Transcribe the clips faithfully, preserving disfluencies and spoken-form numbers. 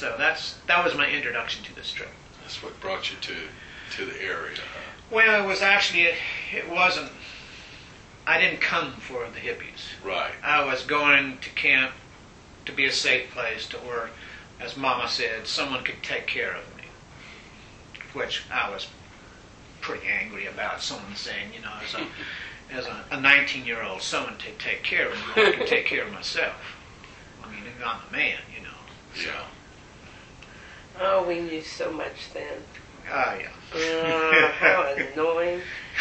So that's that was my introduction to this trip. That's what brought you to to the area, huh? Well, it was actually, it, it wasn't, I didn't come for the hippies. Right. I was going to camp to be a safe place to where, as Mama said, someone could take care of me. Which I was pretty angry about, someone saying, you know, as a as a nineteen-year-old, someone to take care of me, I can take care of myself. I mean, I'm a man, you know. So. Yeah. Oh, we knew so much then. Oh, yeah. Oh, how annoying.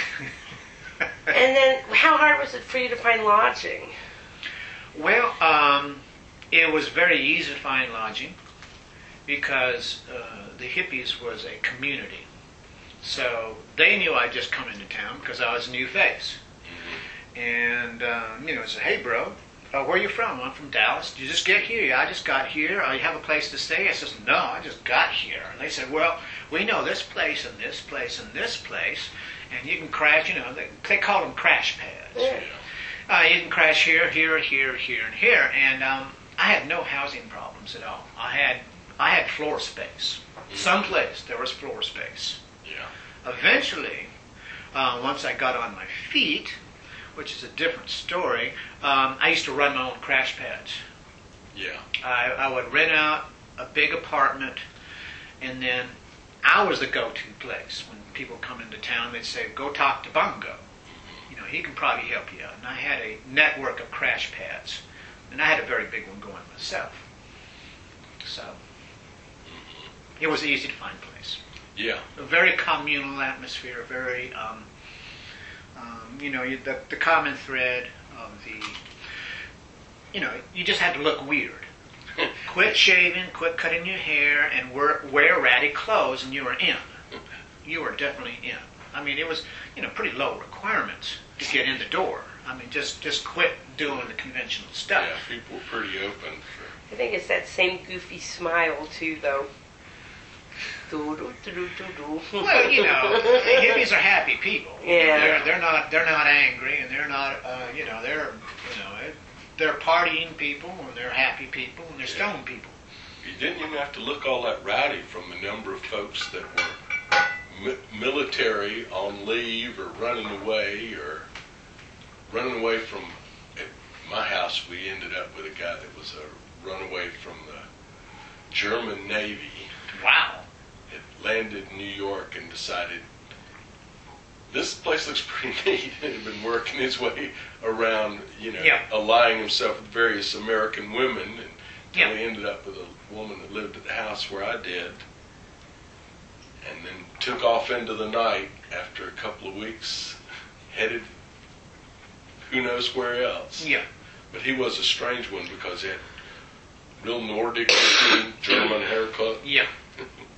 And then, how hard was it for you to find lodging? Well, um, it was very easy to find lodging because uh, the hippies was a community. So they knew I'd just come into town because I was a new face. Mm-hmm. And, um, you know, said, hey, bro, uh, where are you from? I'm from Dallas. Did you just get here? Yeah, I just got here. Uh, you have a place to stay? I says, no, I just got here. And they said, well, we know this place and this place and this place, and you can crash, you know, they, they call them crash pads. Yeah. Uh, you can crash here, here, here, here, and here. And um, I had no housing problems at all. I had I had floor space. Mm-hmm. Someplace there was floor space. Yeah. Eventually, uh, once I got on my feet, which is a different story, um, I used to run my own crash pads. Yeah. I, I would rent out a big apartment, and then I was the go-to place. When people come into town, they'd say, go talk to Bungo. You know, he can probably help you out. And I had a network of crash pads, and I had a very big one going myself. So it was easy to find a place. Yeah. A very communal atmosphere, very, um, um, you know, you, the, the common thread of the, you know, you just had to look weird. Quit shaving, quit cutting your hair, and wear, wear ratty clothes, and you were in. You were definitely in. I mean, it was, you know, pretty low requirements to get in the door. I mean, just, just quit doing the conventional stuff. Yeah, people were pretty open. For... I think it's that same goofy smile, too, though. Do-do-do-do-do-do. Well, you know, hippies are happy people. Yeah. They're, they're not they're not angry, and they're not uh, you know they're you know they're partying people, and they're happy people, and they're Yeah. stone people. You didn't even have to look all that rowdy from the number of folks that were mi- military on leave or running away or running away from. At my house, we ended up with a guy that was a runaway from the German Navy. Wow. Had landed in New York and decided this place looks pretty neat. And had been working his way around, you know, Yeah. allying himself with various American women, and Yeah. he ended up with a woman that lived at the house where I did, and then took off into the night after a couple of weeks, headed who knows where else. Yeah. But he was a strange one because he had real Nordic looking German haircut. Yeah.